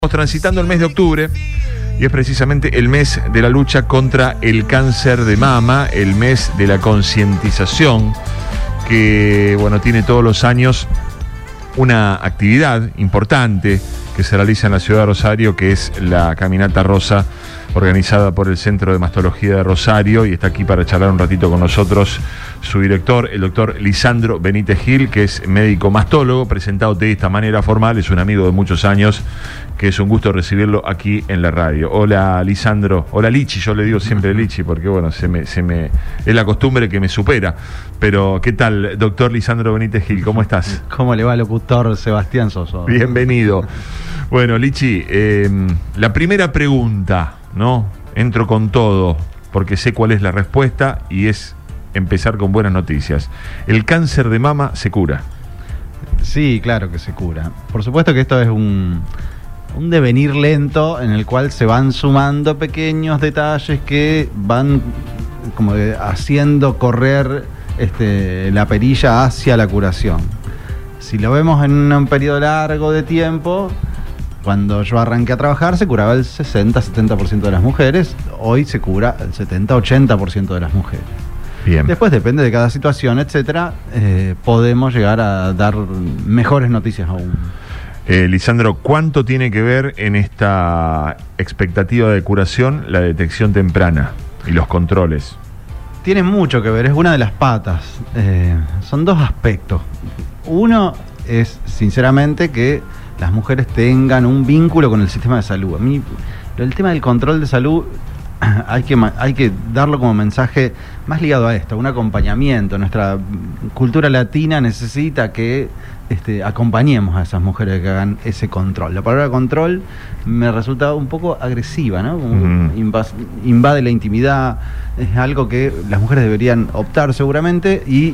Estamos transitando el mes de octubre y es precisamente el mes de la lucha contra el cáncer de mama, el mes de la concientización que, tiene todos los años una actividad importante que se realiza en la ciudad de Rosario, que es la Caminata Rosa, organizada por el Centro de Mastología de Rosario, y está aquí para charlar un ratito con nosotros su director, el doctor Lisandro Benítez Gil, que es médico mastólogo, presentado de esta manera formal, es un amigo de muchos años, que es un gusto recibirlo aquí en la radio. Hola Lisandro, hola Lichi, yo le digo siempre Lichi porque es la costumbre que me supera, pero ¿qué tal, doctor Lisandro Benítez Gil? ¿Cómo estás? ¿Cómo le va, locutor Sebastián Soso? Bienvenido. Bueno, Lichi, la primera pregunta, ¿no? Entro con todo, porque sé cuál es la respuesta y es empezar con buenas noticias. ¿El cáncer de mama se cura? Sí, claro que se cura. Por supuesto que esto es un devenir lento en el cual se van sumando pequeños detalles que van como haciendo correr la perilla hacia la curación. Si lo vemos en un periodo largo de tiempo, cuando yo arranqué a trabajar se curaba el 60-70% de las mujeres, hoy se cura el 70-80% de las mujeres. Bien. Después depende de cada situación, etcétera, podemos llegar a dar mejores noticias aún. Lisandro, ¿cuánto tiene que ver en esta expectativa de curación la detección temprana y los controles? Tiene mucho que ver, es una de las patas. Son dos aspectos. Uno es, sinceramente, que las mujeres tengan un vínculo con el sistema de salud. A mí, el tema del control de salud hay que darlo como mensaje más ligado a esto, un acompañamiento. Nuestra cultura latina necesita que acompañemos a esas mujeres que hagan ese control. La palabra control me resulta un poco agresiva, ¿no? Como invade la intimidad, es algo que las mujeres deberían optar seguramente, y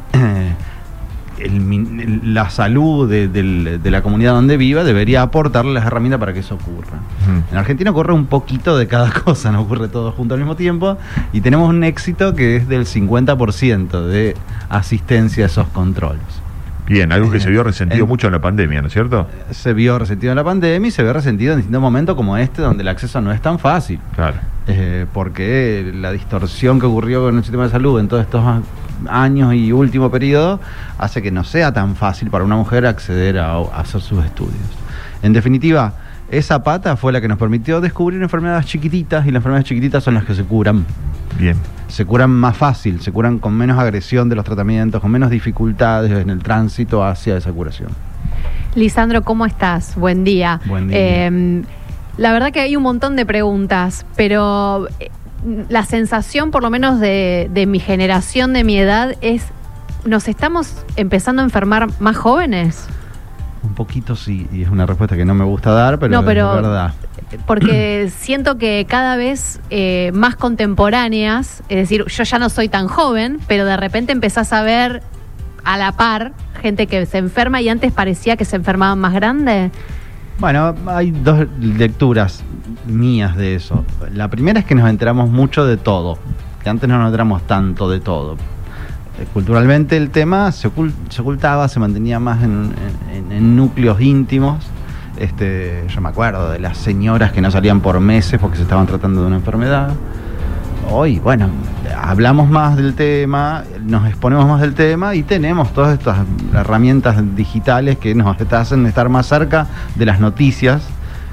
la salud de la comunidad donde viva debería aportarle las herramientas para que eso ocurra. En Argentina ocurre un poquito de cada cosa, no ocurre todo junto al mismo tiempo, y tenemos un éxito que es del 50% de asistencia a esos controles. Bien, algo que se vio resentido mucho en la pandemia, ¿no es cierto? Se vio resentido en la pandemia y se ve resentido en distintos momentos como donde el acceso no es tan fácil. Claro. Porque la distorsión que ocurrió con el sistema de salud en todos estos años y último periodo hace que no sea tan fácil para una mujer acceder a hacer sus estudios. En definitiva, esa pata fue la que nos permitió descubrir enfermedades chiquititas, y las enfermedades chiquititas son las que se curan. Bien. Se curan más fácil, se curan con menos agresión de los tratamientos, con menos dificultades en el tránsito hacia esa curación. Lisandro, ¿cómo estás? Buen día. Buen día. La verdad que hay un montón de preguntas, pero la sensación, por lo menos de mi generación, de mi edad, es: ¿nos estamos empezando a enfermar más jóvenes? Un poquito sí, y es una respuesta que no me gusta dar, pero es verdad. Porque siento que cada vez más contemporáneas, es decir, yo ya no soy tan joven, pero de repente empezás a ver a la par gente que se enferma, y antes parecía que se enfermaban más grande. Bueno, hay dos lecturas mías de eso. La primera es que nos enteramos mucho de todo, que antes no nos enteramos tanto de todo. Culturalmente el tema se ocultaba, se mantenía más en núcleos íntimos. Yo me acuerdo de las señoras que no salían por meses porque se estaban tratando de una enfermedad. Hoy, hablamos más del tema, nos exponemos más del tema, y tenemos todas estas herramientas digitales que nos hacen estar más cerca de las noticias.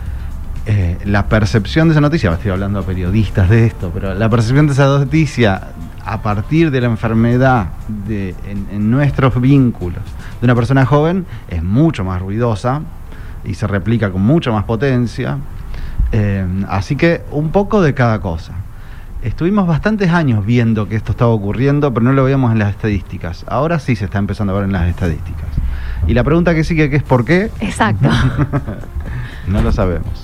La percepción de esa noticia, estoy hablando a periodistas de esto, pero la percepción de esa noticia a partir de la enfermedad en nuestros vínculos de una persona joven es mucho más ruidosa y se replica con mucha más potencia. Así que un poco de cada cosa. Estuvimos bastantes años viendo que esto estaba ocurriendo, pero no lo veíamos en las estadísticas. Ahora sí se está empezando a ver en las estadísticas. Y la pregunta que sigue, que es ¿por qué? Exacto. No lo sabemos.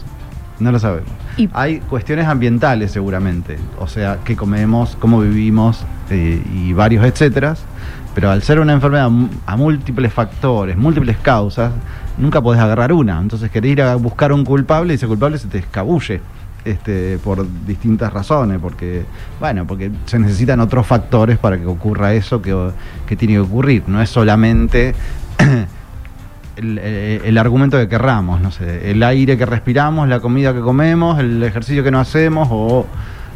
Hay cuestiones ambientales seguramente, o sea, qué comemos, cómo vivimos, y varios etcétera. Pero al ser una enfermedad a múltiples factores, múltiples causas, nunca podés agarrar una. Entonces querés ir a buscar un culpable, y ese culpable se te escabulle por distintas razones, porque se necesitan otros factores para que ocurra eso que tiene que ocurrir. No es solamente el argumento que querramos, no sé, el aire que respiramos, la comida que comemos, el ejercicio que no hacemos o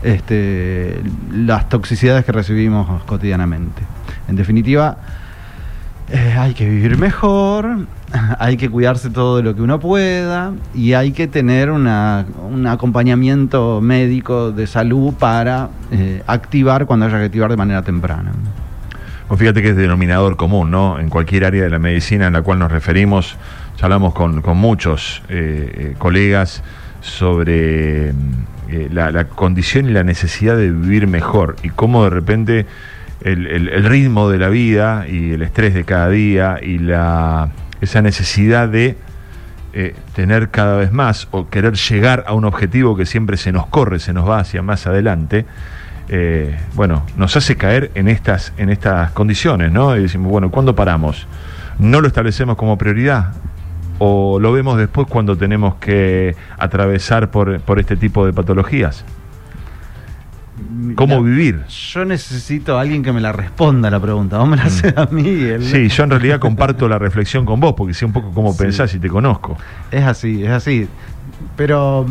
las toxicidades que recibimos cotidianamente. En definitiva, hay que vivir mejor, hay que cuidarse todo lo que uno pueda y hay que tener un acompañamiento médico de salud para activar cuando haya que activar de manera temprana. Pues fíjate que es denominador común, ¿no? En cualquier área de la medicina en la cual nos referimos, ya hablamos con muchos colegas sobre la condición y la necesidad de vivir mejor y cómo de repente el ritmo de la vida y el estrés de cada día y esa necesidad de tener cada vez más o querer llegar a un objetivo que siempre se nos corre, se nos va hacia más adelante, nos hace caer en estas condiciones, ¿no? Y decimos, bueno, ¿cuándo paramos? ¿No lo establecemos como prioridad? ¿O lo vemos después cuando tenemos que atravesar por este tipo de patologías? ¿Cómo vivir? Yo necesito a alguien que me la responda la pregunta. Vos me la haces a mí. Sí, yo en realidad comparto la reflexión con vos, porque sé un poco cómo pensás y te conozco. Es así. Pero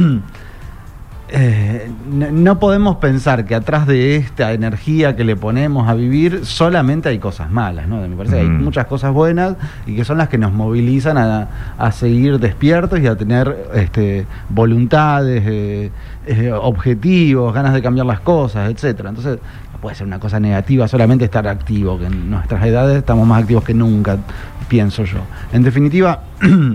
no podemos pensar que atrás de esta energía que le ponemos a vivir solamente hay cosas malas, ¿no? Me parece que hay muchas cosas buenas y que son las que nos movilizan a seguir despiertos y a tener voluntades, objetivos, ganas de cambiar las cosas, etcétera. Entonces no puede ser una cosa negativa solamente estar activo, que en nuestras edades estamos más activos que nunca, pienso yo. En definitiva,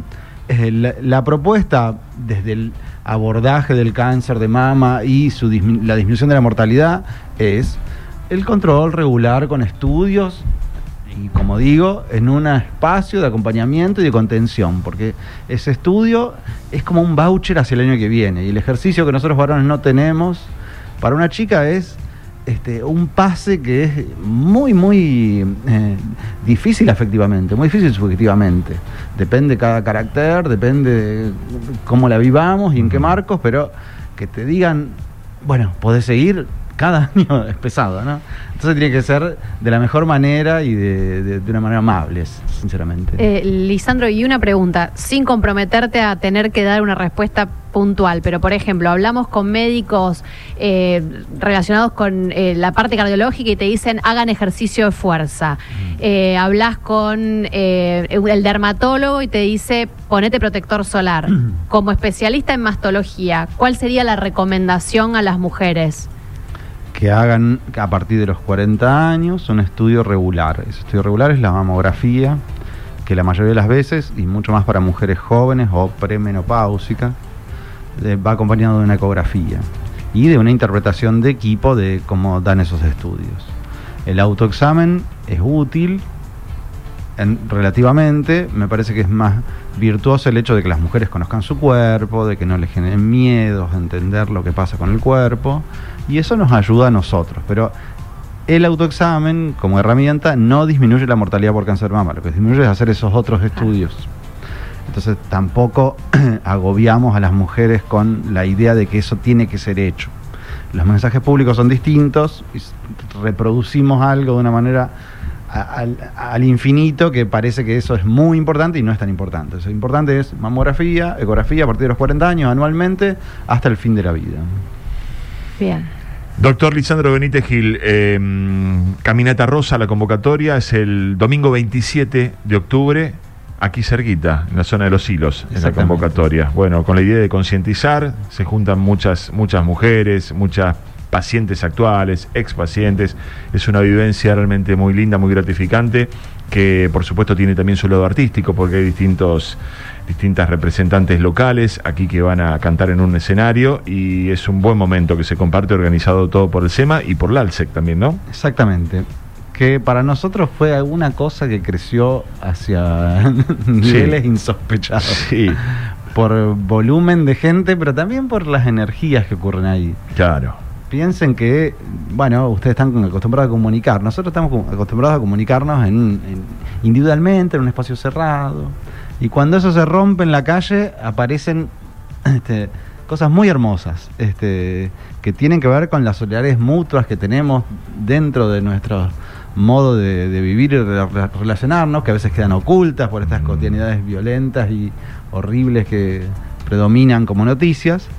la propuesta desde el abordaje del cáncer de mama y la disminución de la mortalidad es el control regular con estudios y, como digo, en un espacio de acompañamiento y de contención, porque ese estudio es como un voucher hacia el año que viene y el ejercicio que nosotros varones no tenemos para una chica es un pase que es muy, muy difícil afectivamente, muy difícil subjetivamente. Depende de cada carácter, depende de cómo la vivamos y en qué marcos, pero que te digan, bueno, podés seguir, cada año es pesado, ¿no? Entonces tiene que ser de la mejor manera y de una manera amable, sinceramente. Lisandro, y una pregunta, sin comprometerte a tener que dar una respuesta puntual, pero por ejemplo, hablamos con médicos relacionados con la parte cardiológica y te dicen hagan ejercicio de fuerza. Hablas con el dermatólogo y te dice ponete protector solar. Como especialista en mastología, ¿cuál sería la recomendación a las mujeres? Que hagan a partir de los 40 años un estudio regular. Ese estudio regular es la mamografía, que la mayoría de las veces, y mucho más para mujeres jóvenes o premenopáusicas, va acompañado de una ecografía y de una interpretación de equipo de cómo dan esos estudios. El autoexamen es útil relativamente, me parece que es más virtuoso el hecho de que las mujeres conozcan su cuerpo, de que no les generen miedos, de entender lo que pasa con el cuerpo, y eso nos ayuda a nosotros, pero el autoexamen como herramienta no disminuye la mortalidad por cáncer de mama, lo que disminuye es hacer esos otros estudios. Entonces tampoco agobiamos a las mujeres con la idea de que eso tiene que ser hecho. Los mensajes públicos son distintos y reproducimos algo de una manera al infinito que parece que eso es muy importante y no es tan importante. Lo importante es mamografía, ecografía a partir de los 40 años anualmente hasta el fin de la vida. Bien. Doctor Lisandro Benítez Gil, Caminata Rosa, la convocatoria es el domingo 27 de octubre, aquí cerquita, en la zona de Los Hilos, en la convocatoria. Bueno, con la idea de concientizar, se juntan muchas mujeres, muchas pacientes actuales, expacientes. Es una vivencia realmente muy linda, muy gratificante, que por supuesto tiene también su lado artístico, porque hay distintas representantes locales aquí que van a cantar en un escenario, y es un buen momento que se comparte, organizado todo por el SEMA y por la ALSEC también, ¿no? Exactamente. Que para nosotros fue alguna cosa que creció hacia niveles insospechados. Sí. Por volumen de gente, pero también por las energías que ocurren ahí. Claro. Piensen que, bueno, ustedes están acostumbrados a comunicar. Nosotros estamos acostumbrados a comunicarnos individualmente, en un espacio cerrado. Y cuando eso se rompe en la calle, aparecen cosas muy hermosas, que tienen que ver con las solidaridades mutuas que tenemos dentro de nuestros modo de vivir y relacionarnos, que a veces quedan ocultas por estas cotidianidades violentas y horribles que predominan como noticias.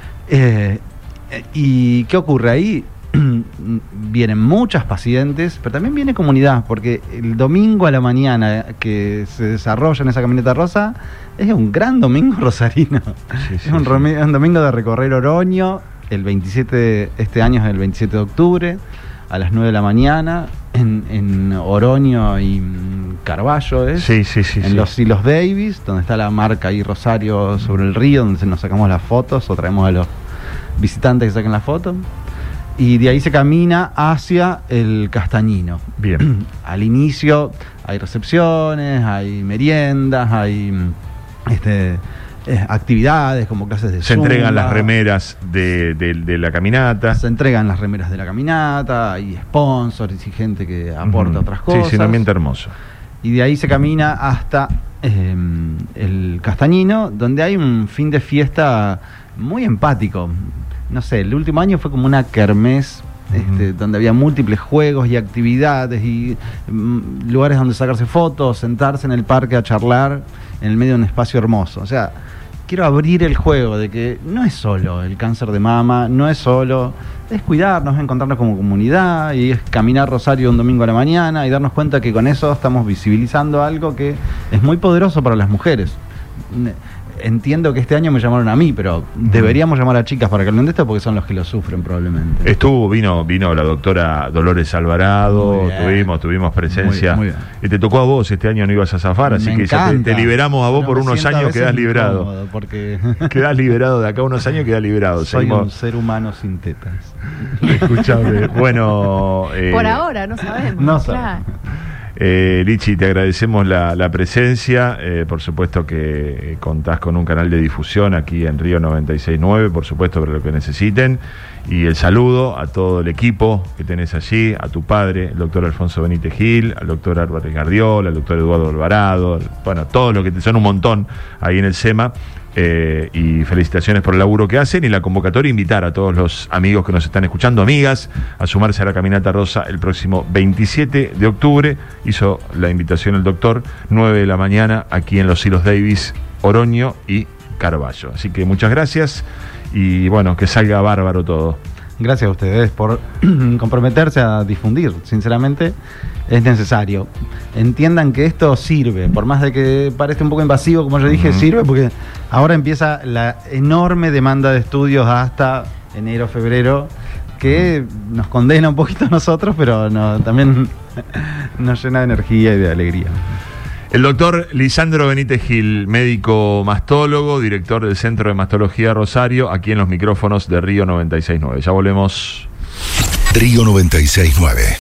¿Y qué ocurre ahí? Vienen muchas pacientes, pero también viene comunidad, porque el domingo a la mañana que se desarrolla en esa caminata rosa es un gran domingo rosarino. Es un domingo de recorrer Oroño, el 27, este año es el 27 de octubre, a las 9 de la mañana, en Oroño y Carballo, en los Silos Davis, donde está la marca ahí Rosario sobre el río, donde nos sacamos las fotos o traemos a los visitantes que saquen la foto. Y de ahí se camina hacia el Castañino. Bien. Al inicio hay recepciones, hay meriendas, hay actividades como clases de Se zumba. entregan las remeras de la caminata. Se entregan las remeras de la caminata, hay sponsors y gente que aporta otras cosas. Sí, un ambiente hermoso. Y de ahí se camina hasta el Castañino, donde hay un fin de fiesta muy empático. No sé, el último año fue como una kermés, donde había múltiples juegos y actividades y lugares donde sacarse fotos, sentarse en el parque a charlar en el medio de un espacio hermoso. O sea, quiero abrir el juego de que no es solo el cáncer de mama, no es solo, es cuidarnos, es encontrarnos como comunidad y es caminar Rosario un domingo a la mañana y darnos cuenta que con eso estamos visibilizando algo que es muy poderoso para las mujeres. Entiendo que este año me llamaron a mí, pero deberíamos llamar a chicas para que hablen de esto porque son los que lo sufren probablemente. Vino la doctora Dolores Alvarado, tuvimos presencia. Muy bien. Y te tocó a vos, este año no ibas a zafar, así que ya te liberamos a vos por unos años, quedás liberado. Porque quedás liberado de acá unos años, quedás liberado. Soy un ser humano sin tetas. Escuchable. Bueno. Por ahora, no sabemos. No sabemos. Lichi, te agradecemos la presencia, por supuesto que contás con un canal de difusión aquí en Río 96.9, por supuesto para lo que necesiten, y el saludo a todo el equipo que tenés allí, a tu padre, el doctor Alfonso Benítez Gil, al doctor Álvarez Gardiola, al doctor Eduardo Alvarado, bueno, todos los que son un montón ahí en el SEMA. Y felicitaciones por el laburo que hacen y la convocatoria, invitar a todos los amigos que nos están escuchando, amigas, a sumarse a la Caminata Rosa el próximo 27 de octubre. Hizo la invitación el doctor, 9 de la mañana, aquí en los Silos Davis, Oroño y Carballo. Así que muchas gracias y bueno, que salga bárbaro todo. Gracias a ustedes por comprometerse a difundir. Sinceramente, es necesario. Entiendan que esto sirve, por más de que parezca un poco invasivo, como yo dije, sirve porque ahora empieza la enorme demanda de estudios hasta enero, febrero, que nos condena un poquito a nosotros, pero también nos llena de energía y de alegría. El doctor Lisandro Benítez Gil, médico mastólogo, director del Centro de Mastología Rosario, aquí en los micrófonos de Río 96.9. Ya volvemos. Río 96.9.